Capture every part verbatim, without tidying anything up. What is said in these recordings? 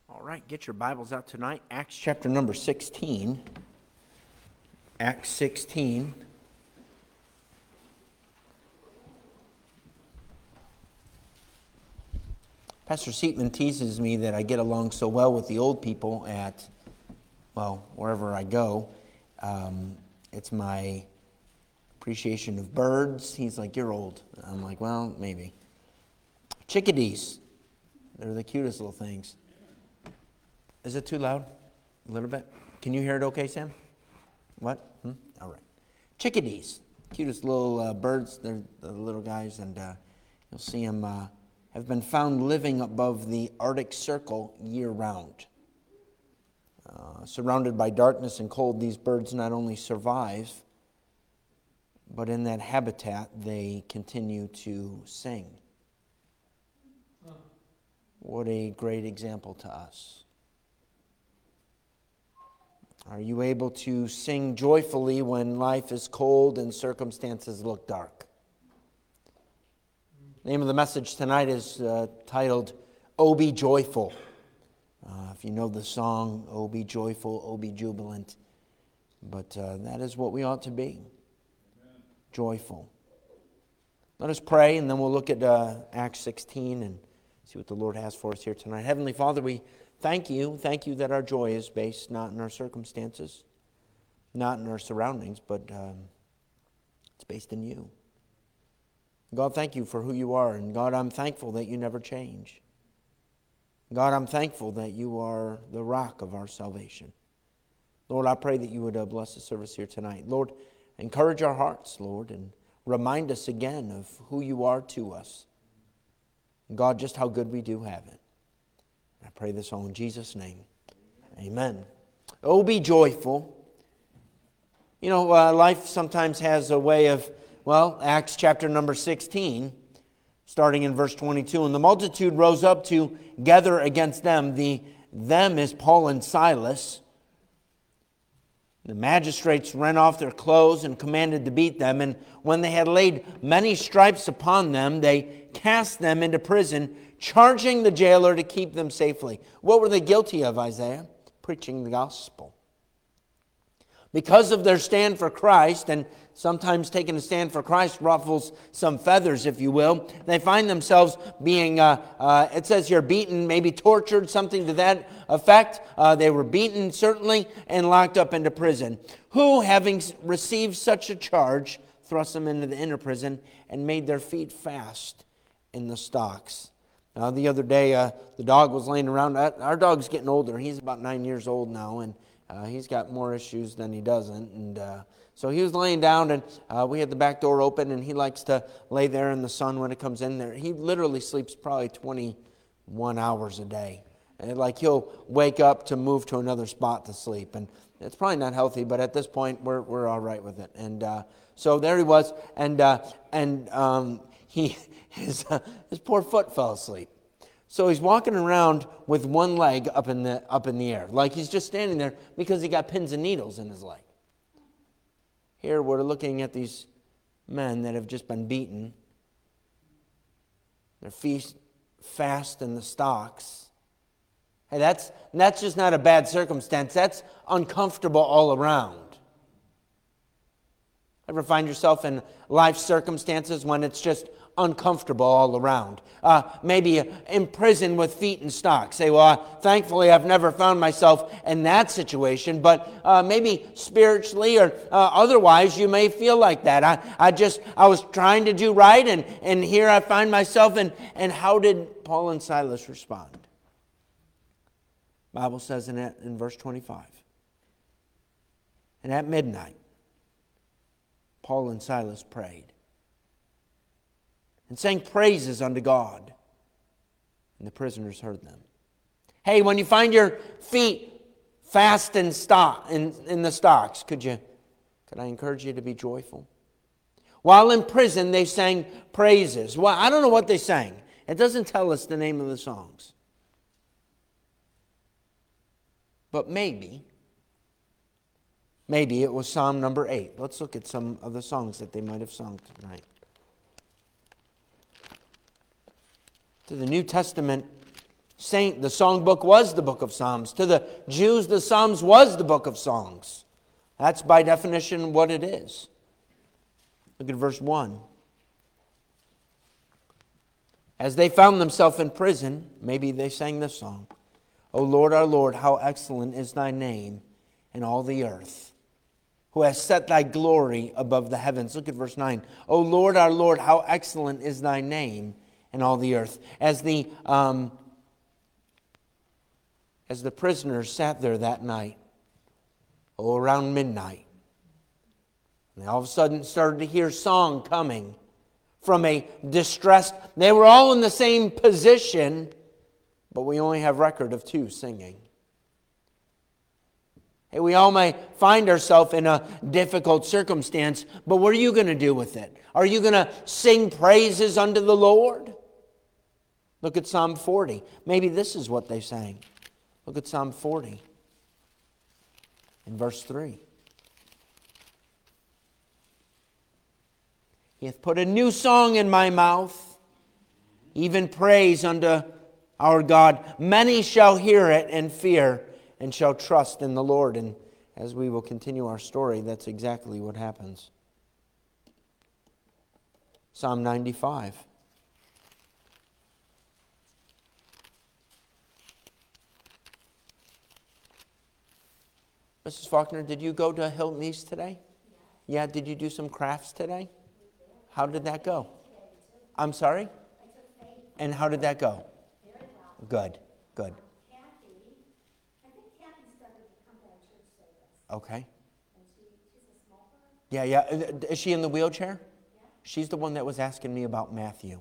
All right, get your Bibles out tonight. Acts chapter number sixteen. Acts sixteen. Pastor Seatman teases me that I get along so well with the old people at, well, wherever I go. Um, it's my appreciation of birds. He's like, "You're old." I'm like, "Well, maybe." Chickadees. They're the cutest little things. Is it too loud? A little bit? Can you hear it okay, Sam? What? Hmm? All right. Chickadees. Cutest little uh, birds. They're the little guys, and uh, you'll see them uh, have been found living above the Arctic Circle year-round. Uh, surrounded by darkness and cold, these birds not only survive, but in that habitat, they continue to sing. What a great example to us. Are you able to sing joyfully when life is cold and circumstances look dark? The name of the message tonight is uh, titled, "Oh, Be Joyful." Uh, if you know the song, "Oh, be joyful, oh, be jubilant." But uh, that is what we ought to be. Amen. Joyful. Let us pray, and then we'll look at uh, Acts sixteen and see what the Lord has for us here tonight. Heavenly Father, we thank you. Thank you that our joy is based not in our circumstances, not in our surroundings, but um, it's based in you. God, thank you for who you are. And God, I'm thankful that you never change. God, I'm thankful that you are the rock of our salvation. Lord, I pray that you would uh, bless the service here tonight. Lord, encourage our hearts, Lord, and remind us again of who you are to us. And God, just how good we do have it. I pray this all in Jesus' name. Amen. Oh, be joyful. You know, uh, life sometimes has a way of, well, Acts chapter number sixteen, starting in verse twenty-two. And the multitude rose up together against them. The them is Paul and Silas. The magistrates rent off their clothes and commanded to beat them. And when they had laid many stripes upon them, they cast them into prison, charging the jailer to keep them safely. What were they guilty of, Isaiah? Preaching the gospel. Because of their stand for Christ, and sometimes taking a stand for Christ ruffles some feathers, if you will, they find themselves being, uh, uh, it says here, beaten, maybe tortured, something to that effect. Uh, they were beaten, certainly, and locked up into prison. Who, having received such a charge, thrust them into the inner prison and made their feet fast in the stocks. Uh, the other day, uh, the dog was laying around. Our dog's getting older. He's about nine years old now, and uh, he's got more issues than he doesn't. And uh, so he was laying down, and uh, we had the back door open, and he likes to lay there in the sun when it comes in there. He literally sleeps probably twenty-one hours a day. And like he'll wake up to move to another spot to sleep. And it's probably not healthy, but at this point, we're we're all right with it. And uh, so there he was, and uh, and um, he his uh, his poor foot fell asleep. So he's walking around with one leg up in the up in the air, like he's just standing there because he got pins and needles in his leg. Here we're looking at these men that have just been beaten. Their feet fast in the stocks. Hey, that's that's just not a bad circumstance. That's uncomfortable all around. Ever find yourself in life circumstances when it's just uncomfortable all around? Uh, maybe in prison with feet in stocks. Say, well, uh, thankfully I've never found myself in that situation, but uh, maybe spiritually or uh, otherwise you may feel like that. I, I just, I was trying to do right, and, and here I find myself in, and how did Paul and Silas respond? The Bible says in, that, in verse twenty-five, and at midnight, Paul and Silas prayed and sang praises unto God, and the prisoners heard them. Hey, when you find your feet fast in stock in, in the stocks, could you could I encourage you to be joyful? While in prison, they sang praises. Well, I don't know what they sang. It doesn't tell us the name of the songs. But maybe, maybe it was Psalm number eight. Let's look at some of the songs that they might have sung tonight. To the New Testament Saint, the songbook was the book of Psalms. To the Jews, the Psalms was the book of songs. That's by definition what it is. Look at verse one. As they found themselves in prison, maybe they sang this song. O Lord, our Lord, how excellent is thy name in all the earth, who has set thy glory above the heavens. Look at verse nine. O Lord, our Lord, how excellent is thy name in all the earth. As the, um, as the prisoners sat there that night, oh, around midnight, and they all of a sudden started to hear song coming from a distressed, they were all in the same position, but we only have record of two singing. Hey, we all may find ourselves in a difficult circumstance, but what are you going to do with it? Are you going to sing praises unto the Lord? Look at Psalm forty. Maybe this is what they sang. Look at Psalm forty in verse three. He hath put a new song in my mouth, even praise unto our God. Many shall hear it and fear, and shall trust in the Lord. And as we will continue our story, that's exactly what happens. Psalm ninety-five. Missus Faulkner, did you go to Hilton East today? Yeah. Yeah, did you do some crafts today? How did that go? I'm sorry? And how did that go? Good, good. Okay. Yeah, yeah. Is she in the wheelchair? She's the one that was asking me about Matthew.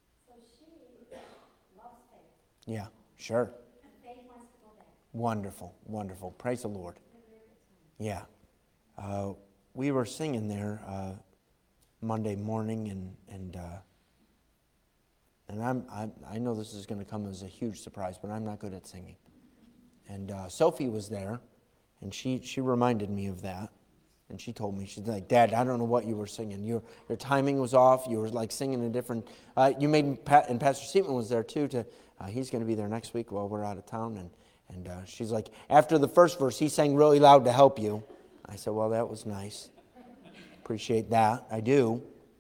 Yeah, sure. Wonderful, wonderful. Praise the Lord. Yeah. Uh, we were singing there uh, Monday morning, and and uh, and I'm I I know this is going to come as a huge surprise, but I'm not good at singing. And uh, Sophie was there, and she she reminded me of that, and she told me, she's like, Dad, I don't know what you were singing. Your your timing was off. You were like singing a different. Uh, you made Pat, and Pastor Seaman was there too. To uh, he's going to be there next week while we're out of town, and and uh, she's like, after the first verse, he sang really loud to help you. I said, well, that was nice. Appreciate that. I do.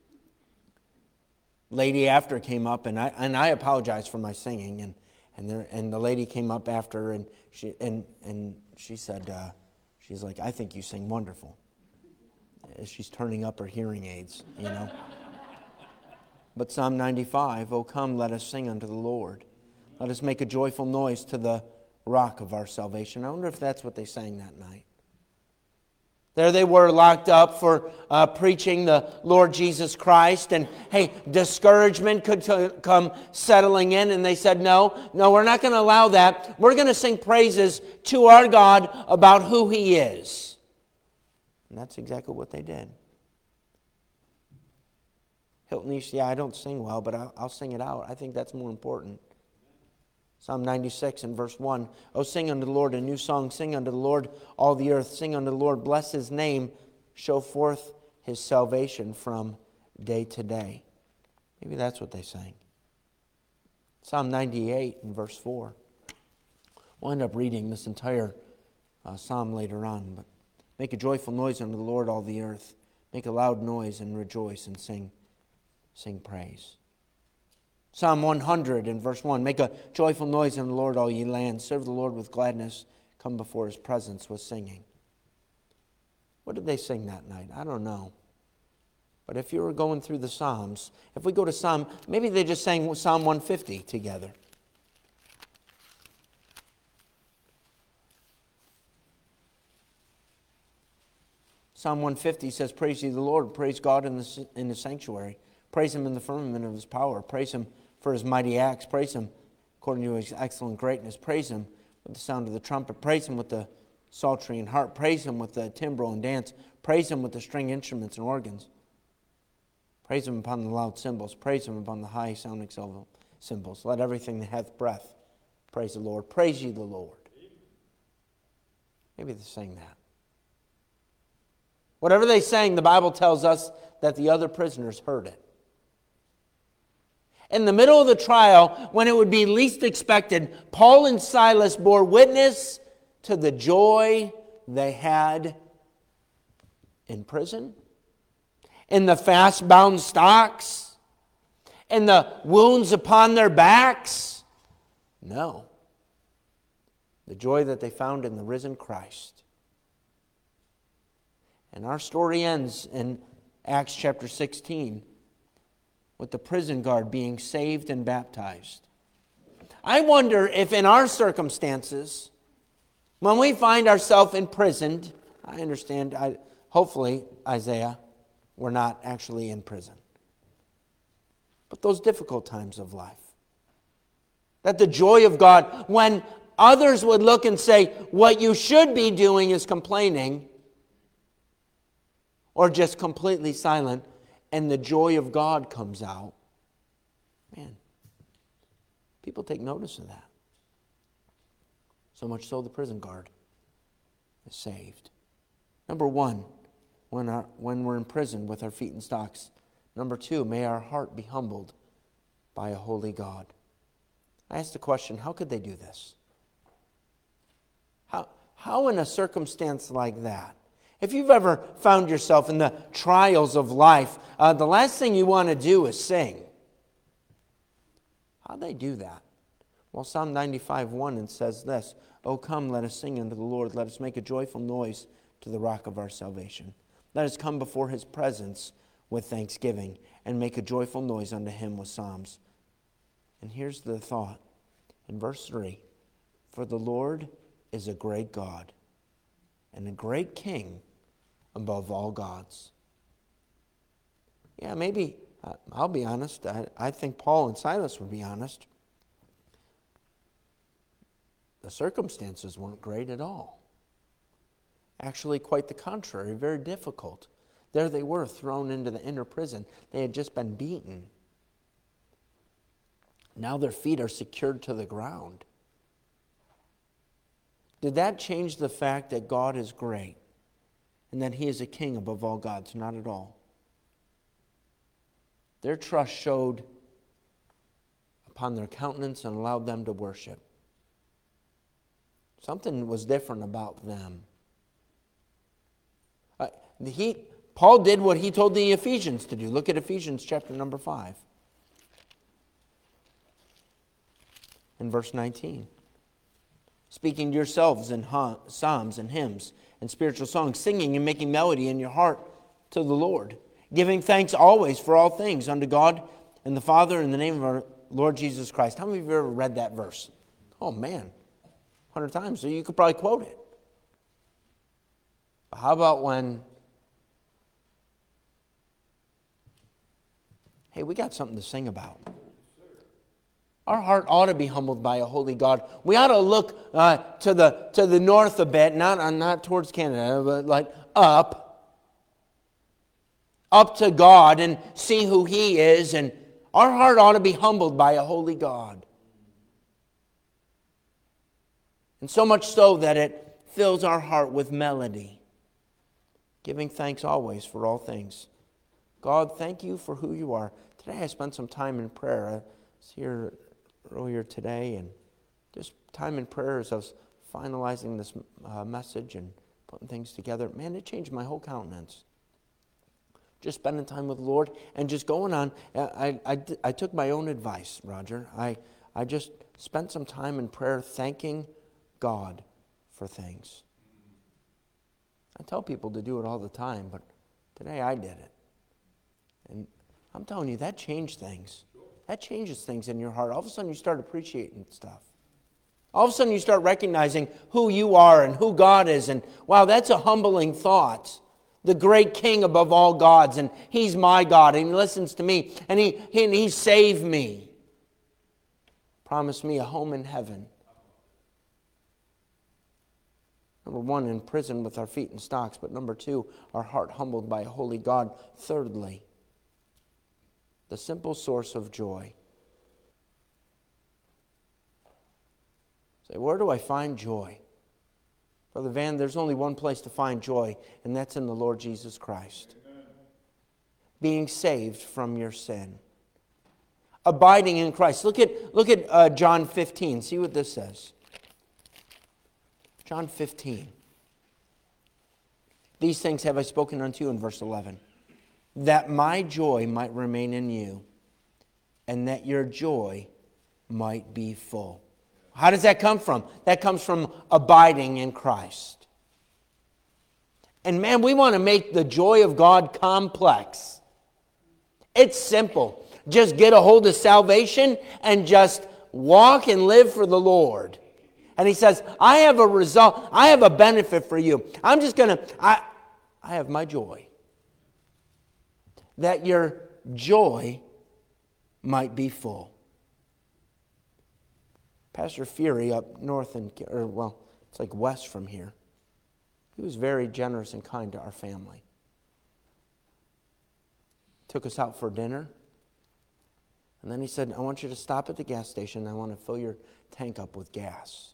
Lady after came up, and I and I apologized for my singing, and and there and the lady came up after, and she and and she said, uh, she's like, I think you sing wonderful. As she's turning up her hearing aids, you know. But Psalm ninety-five, oh come, let us sing unto the Lord. Let us make a joyful noise to the rock of our salvation. I wonder if that's what they sang that night. There they were locked up for uh, preaching the Lord Jesus Christ. And hey, discouragement could t- come settling in. And they said, no, no, we're not going to allow that. We're going to sing praises to our God about who He is. And that's exactly what they did. Hilton East, yeah, I don't sing well, but I'll, I'll sing it out. I think that's more important. Psalm ninety-six and verse one. Oh, sing unto the Lord a new song. Sing unto the Lord all the earth. Sing unto the Lord. Bless His name. Show forth His salvation from day to day. Maybe that's what they sang. Psalm ninety-eight and verse four. We'll end up reading this entire uh, psalm later on. But make a joyful noise unto the Lord all the earth. Make a loud noise and rejoice and sing, sing praise. Psalm one hundred and verse one, make a joyful noise unto the Lord, all ye lands. Serve the Lord with gladness. Come before His presence with singing. What did they sing that night? I don't know. But if you were going through the Psalms, if we go to Psalm, maybe they just sang Psalm one fifty together. Psalm one fifty says, praise ye the Lord, praise God in the, in the sanctuary. Praise Him in the firmament of His power. Praise Him for His mighty acts. Praise Him according to His excellent greatness. Praise Him with the sound of the trumpet. Praise Him with the psaltery and harp. Praise Him with the timbrel and dance. Praise Him with the string instruments and organs. Praise Him upon the loud cymbals. Praise Him upon the high sounding cymbals. Let everything that hath breath praise the Lord. Praise ye the Lord. Maybe they sang that. Whatever they sang, the Bible tells us that the other prisoners heard it. In the middle of the trial, when it would be least expected, Paul and Silas bore witness to the joy they had in prison, in the fast-bound stocks, in the wounds upon their backs. No. The joy that they found in the risen Christ. And our story ends in Acts chapter sixteen with the prison guard being saved and baptized. I wonder if in our circumstances, when we find ourselves imprisoned, I understand, I, hopefully, Isaiah, we're not actually in prison. But those difficult times of life, that the joy of God, when others would look and say, what you should be doing is complaining, or just completely silent, and the joy of God comes out, man, people take notice of that. So much so the prison guard is saved. Number one, when, our, when we're in prison with our feet in stocks. Number two, may our heart be humbled by a holy God. I asked the question, how could they do this? How, how in a circumstance like that? If you've ever found yourself in the trials of life, uh, the last thing you want to do is sing. How'd they do that? Well, Psalm ninety-five one and says this, "O come, let us sing unto the Lord. Let us make a joyful noise to the rock of our salvation. Let us come before his presence with thanksgiving and make a joyful noise unto him with psalms." And here's the thought in verse three, "For the Lord is a great God and a great King above all gods." Yeah, maybe, uh, I'll be honest, I, I think Paul and Silas would be honest. The circumstances weren't great at all. Actually, quite the contrary, very difficult. There they were, thrown into the inner prison. They had just been beaten. Now their feet are secured to the ground. Did that change the fact that God is great and that he is a king above all gods? Not at all. Their trust showed upon their countenance and allowed them to worship. Something was different about them. Uh, he, Paul did what he told the Ephesians to do. Look at Ephesians chapter number five. In verse nineteen. "Speaking to yourselves in psalms and hymns and spiritual songs, singing and making melody in your heart to the Lord, giving thanks always for all things unto God and the Father in the name of our Lord Jesus Christ." How many of you have ever read that verse? Oh man, a hundred times, so you could probably quote it. But how about when, hey, we got something to sing about. Our heart ought to be humbled by a holy God. We ought to look uh, to the to the north a bit, not uh, not towards Canada, but like up, up to God and see who He is. And our heart ought to be humbled by a holy God. And so much so that it fills our heart with melody, giving thanks always for all things. God, thank you for who you are. Today I spent some time in prayer. I was here earlier today, and just time in prayer as I was finalizing this uh, message and putting things together. Man, it changed my whole countenance. Just spending time with the Lord and just going on. I, I, I took my own advice, Roger. I, I just spent some time in prayer thanking God for things. I tell people to do it all the time, but today I did it. And I'm telling you, that changed things. That changes things in your heart. All of a sudden you start appreciating stuff. All of a sudden you start recognizing who you are and who God is. And wow, that's a humbling thought. The great King above all gods. And He's my God. And He listens to me. And He, he, and he saved me. Promised me a home in heaven. Number one, in prison with our feet in stocks. But number two, our heart humbled by a holy God. Thirdly, the simple source of joy. Say, where do I find joy? Brother Van, there's only one place to find joy, and that's in the Lord Jesus Christ. Amen. Being saved from your sin. abiding in Christ. Look at, look at uh, John fifteen. See what this says. John fifteen. These things have I spoken unto you in verse eleven. That my joy might remain in you, and that your joy might be full. How does that come from? That comes from abiding in Christ. And man, we want to make the joy of God complex. It's simple. Just get a hold of salvation and just walk and live for the Lord. And he says, I have a result, I have a benefit for you. I'm just going to, I, I have my joy. That your joy might be full. Pastor Fury up north, in, or well, it's like west from here, he was very generous and kind to our family. Took us out for dinner. And then he said, I want you to stop at the gas station. I want to fill your tank up with gas.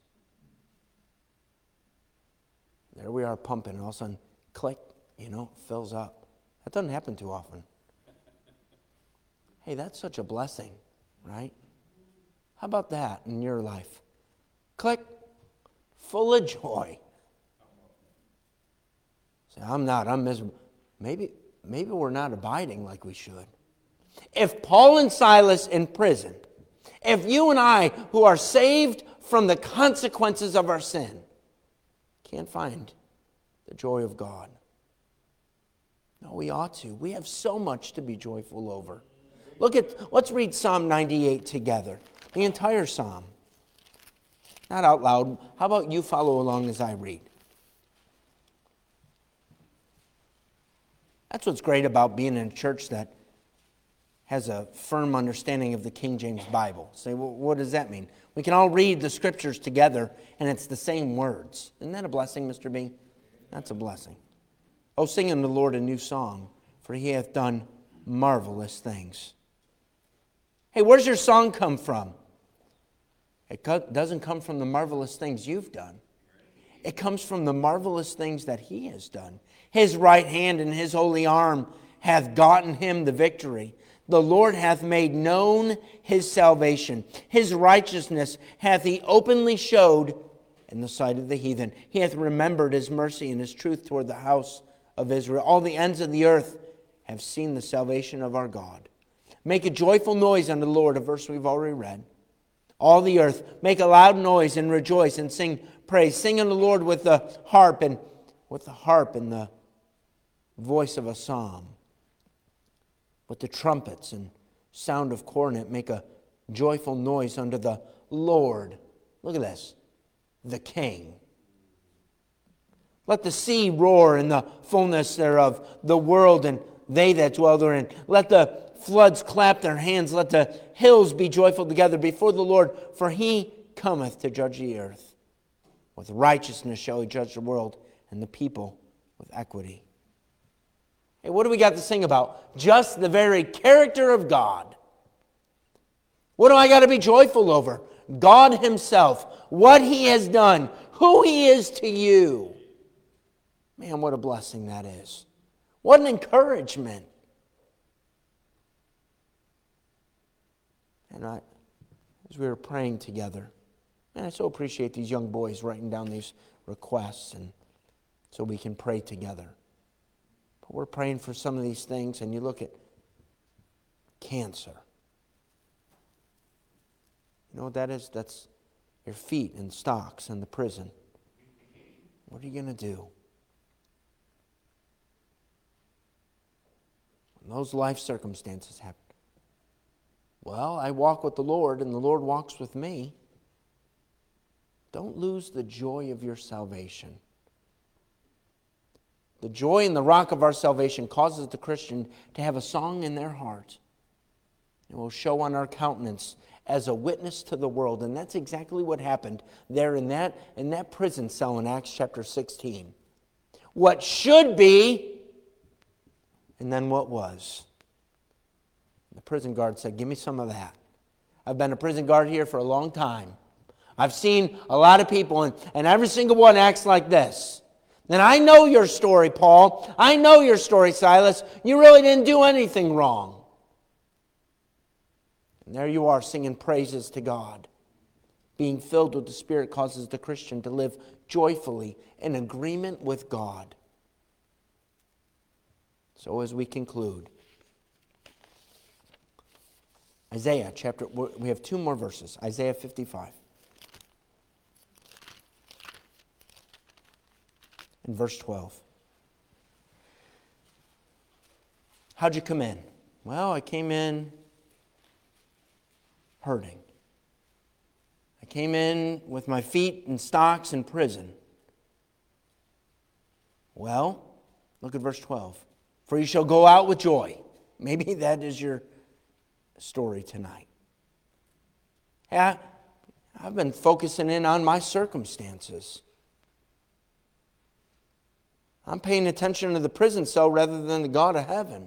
There we are pumping, and all of a sudden, click, you know, fills up. That doesn't happen too often. Hey, that's such a blessing, right? How about that in your life? Click, full of joy. Say, I'm not, I'm miserable. Maybe, maybe we're not abiding like we should. If Paul and Silas in prison, if you and I, who are saved from the consequences of our sin, can't find the joy of God. No, we ought to. We have so much to be joyful over. Look at, let's read Psalm ninety-eight together. The entire psalm. Not out loud. How about you follow along as I read? That's what's great about being in a church that has a firm understanding of the King James Bible. Say, well, what does that mean? We can all read the scriptures together, and it's the same words. Isn't that a blessing, Mister B? That's a blessing. Oh, sing unto the Lord a new song, for he hath done marvelous things. Hey, where's your song come from? It doesn't come from the marvelous things you've done. It comes from the marvelous things that he has done. His right hand and his holy arm hath gotten him the victory. The Lord hath made known his salvation. His righteousness hath he openly showed in the sight of the heathen. He hath remembered his mercy and his truth toward the house of Israel. All the ends of the earth have seen the salvation of our God. Make a joyful noise unto the Lord, a verse we've already read. All the earth, make a loud noise and rejoice and sing praise. Sing unto the Lord with the harp and with the harp and the voice of a psalm. With the trumpets and sound of cornet, make a joyful noise unto the Lord. Look at this. The King. Let the sea roar in the fullness thereof, the world and they that dwell therein. Let the floods clap their hands. Let the hills be joyful together before the Lord, for he cometh to judge the earth. With righteousness shall he judge the world, and the people with equity. Hey, what do we got to sing about? Just the very character of God. What do I got to be joyful over? God himself, what he has done, who he is to you. Man, what a blessing that is. What an encouragement. And I, as we were praying together, man, I so appreciate these young boys writing down these requests and so we can pray together. But we're praying for some of these things, and you look at cancer. You know what that is? That's your feet in stocks in the prison. What are you going to do? When those life circumstances happen. Well, I walk with the Lord, and the Lord walks with me. Don't lose the joy of your salvation. The joy in the rock of our salvation causes the Christian to have a song in their heart. It will show on our countenance as a witness to the world. And that's exactly what happened there in that, in that prison cell in Acts chapter sixteen. What should be, and then what was. The prison guard said, give me some of that. I've been a prison guard here for a long time. I've seen a lot of people, and, and every single one acts like this. And I know your story, Paul. I know your story, Silas. You really didn't do anything wrong. And there you are singing praises to God. Being filled with the Spirit causes the Christian to live joyfully in agreement with God. So as we conclude, Isaiah chapter, we have two more verses. Isaiah fifty-five. In verse twelve. How'd you come in? Well, I came in hurting. I came in with my feet in stocks in prison. Well, look at verse twelve. For you shall go out with joy. Maybe that is your story tonight. Yeah, I've been focusing in on my circumstances. I'm paying attention to the prison cell rather than the God of heaven.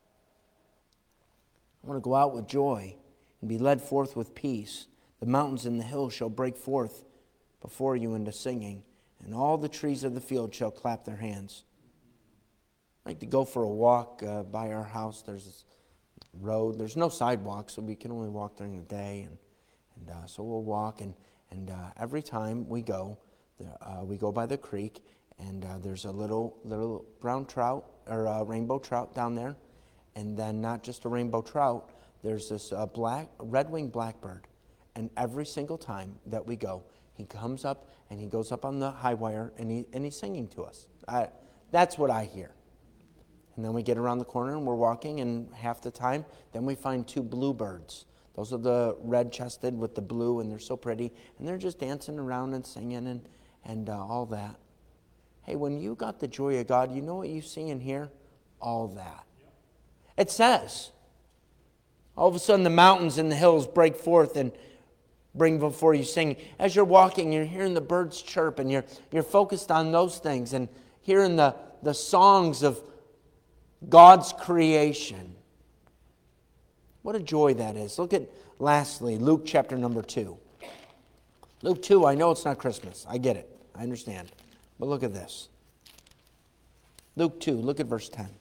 I want to go out with joy and be led forth with peace. The mountains and the hills shall break forth before you into singing, and all the trees of the field shall clap their hands. I like to go for a walk uh, by our house. There's this road. There's no sidewalk, so we can only walk during the day. And, and uh, so we'll walk, and, and uh, every time we go, uh, we go by the creek, and uh, there's a little little brown trout, or uh, rainbow trout down there. And then not just a rainbow trout, there's this uh, black red-winged blackbird. And every single time that we go, he comes up and he goes up on the high wire and, he, and he's singing to us. I, that's what I hear. And then we get around the corner and we're walking, and half the time, then we find two bluebirds. Those are the red-chested with the blue, and they're so pretty. And they're just dancing around and singing and, and uh, all that. Hey, when you got the joy of God, you know what you see and hear? All that. It says, all of a sudden the mountains and the hills break forth and bring before you singing. As you're walking, you're hearing the birds chirp, and you're, you're focused on those things and hearing the, the songs of God's creation. What a joy that is. Look at, lastly, Luke chapter number two. Luke two, I know it's not Christmas. I get it. I understand. But look at this. Luke two, look at verse ten.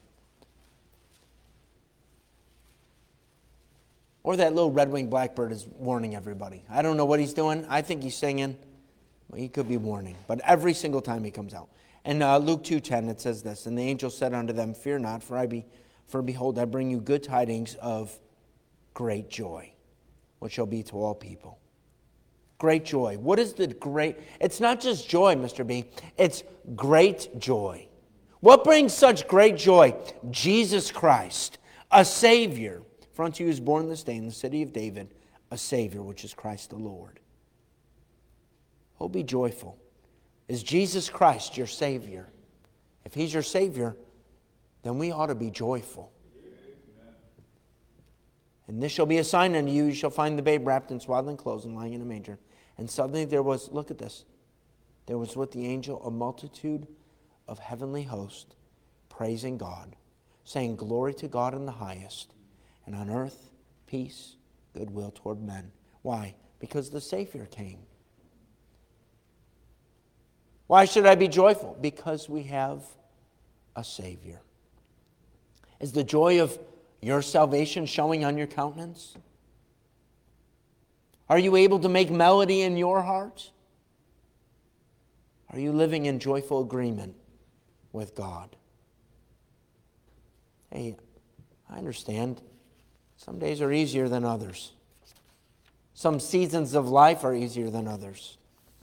Or that little red-winged blackbird is warning everybody. I don't know what he's doing. I think he's singing. Well, he could be warning. But every single time he comes out. And uh, Luke two ten, it says this. And the angel said unto them, Fear not, for I be, for behold, I bring you good tidings of great joy, which shall be to all people. Great joy. What is the great? It's not just joy, Mister B. It's great joy. What brings such great joy? Jesus Christ, a Savior. For unto you is born this day in the city of David a Savior, which is Christ the Lord. Oh, be joyful. Is Jesus Christ your Savior? If He's your Savior, then we ought to be joyful. And this shall be a sign unto you. You shall find the babe wrapped in swaddling clothes and lying in a manger. And suddenly there was, look at this, there was with the angel a multitude of heavenly hosts praising God, saying, Glory to God in the highest, and on earth peace, goodwill toward men. Why? Because the Savior came. Why should I be joyful? Because we have a Savior. Is the joy of your salvation showing on your countenance? Are you able to make melody in your heart? Are you living in joyful agreement with God? Hey, I understand. Some days are easier than others. Some seasons of life are easier than others.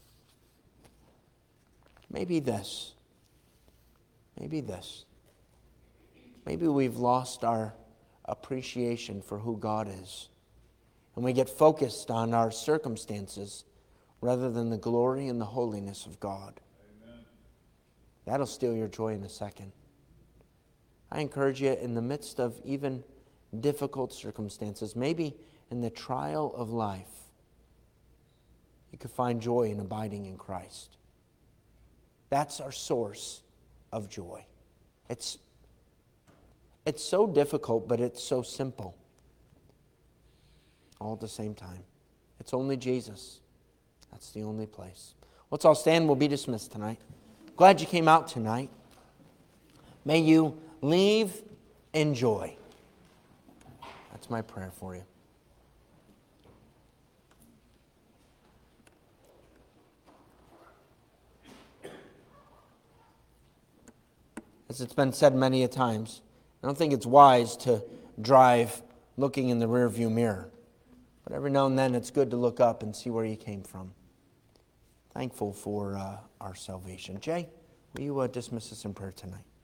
Maybe this. Maybe this. Maybe we've lost our appreciation for who God is. And we get focused on our circumstances rather than the glory and the holiness of God. Amen. That'll steal your joy in a second. I encourage you, in the midst of even difficult circumstances, maybe in the trial of life, you could find joy in abiding in Christ. That's our source of joy. It's, it's so difficult, but it's so simple. All at the same time. It's only Jesus. That's the only place. Let's all stand. We'll be dismissed tonight. Glad you came out tonight. May you leave in joy. That's my prayer for you. as it's been said many a times, I don't think it's wise to drive looking in the rearview mirror. But every now and then it's good to look up and see where you came from. Thankful for uh, our salvation. Jay, will you uh, dismiss us in prayer tonight?